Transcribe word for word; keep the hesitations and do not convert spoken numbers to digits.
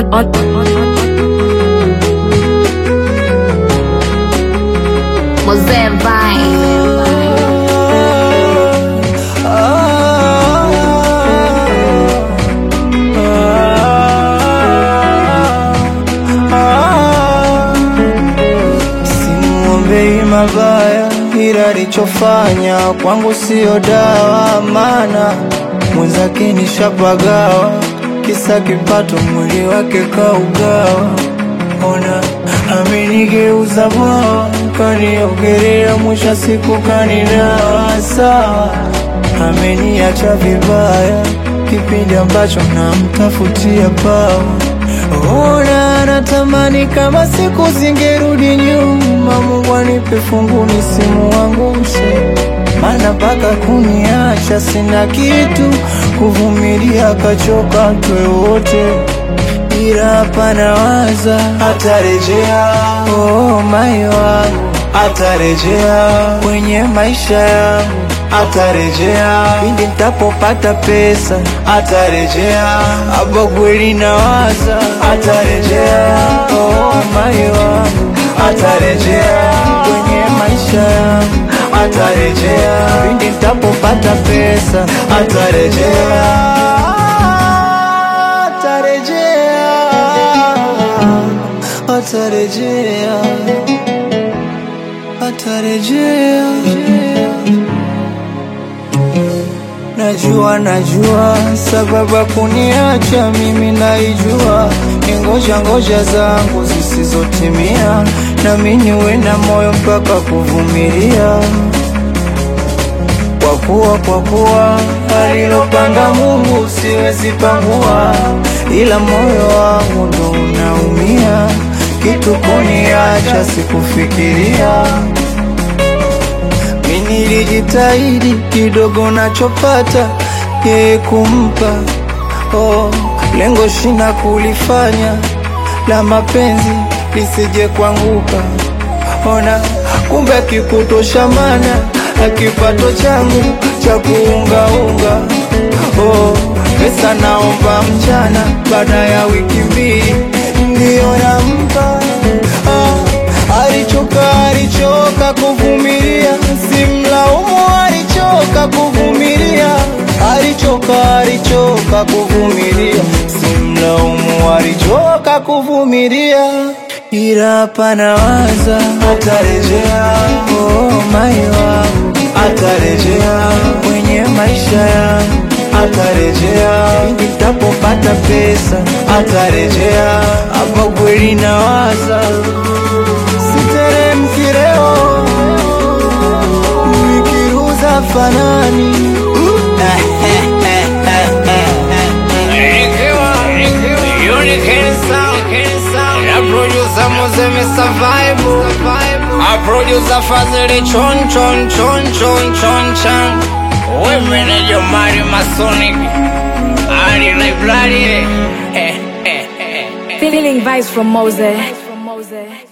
on, on, on. Mosé vai. Simuombei mabaya, ila alichofanya kwangu sio dawa, maana mwenzake nishapagawa, kisa kipato mwili wake kaugawa. Ona amenigeuza bwawa, kaniogelea mwisho siku kaninawa sawa. Ameniacha vibaya kipindi ambacho namtafutia pawa. Ona natamani kama siku zingerudi nyuma, Mungu anipe fungu nisimuangushe, maana mpaka kuniacha sina kitu, kuvumilia kachoka twe wote. Ila hapa nawaza atarejea, oh mai wangu atarejea kwenye maisha yangu, atarejea pindi nitapopata pesa, atarejea hapa kweli nawaza atarejea, oh mai wangu atarejea kwenye maisha yangu, atarejea pindi nitapopata pesa, atarejea atarejea, atarejea. Najua, najua sababu ya kuniacha mimi naijua, ngoja ngoja zangu zisizotimia, na mimi niwe na moyo mpaka kuvumilia. Kwa kuwa, kwa kuwa alilopanga Mungu siwezi pangua, ila moyo wangu ndo unaumia, kitu kuniacha sikufikiria. Mimi nilijitahidi kidogo nachopata yeye kumpa, oh, lengo shina kulifanya la mapenzi lisije kuanguka. Ona kumbe kikutosha, mana akipato changu cha kuungaunga, oh, pesa naomba mchana baada ya wiki mbili ndiyo nampa. Ah, alichoka alichoka kuvumilia, simlaumu, alichoka kuvumilia, alichoka alichoka kuvumilia, simlaumu, alichoka kuvumilia. Ila hapa nawaza atarejea, oh mai wangu atarejea kwenye maisha yangu, atarejea nitapopata pesa, atarejea hapa kweli nawaza siteremki leo nikiruza fanani. Producer Mosé Mister Vibe, I producer Fazili Chon Chon Chon Chon Chon Chon. Women in your mighty Masonic, I like bloody. Feeling vibes from Mosé.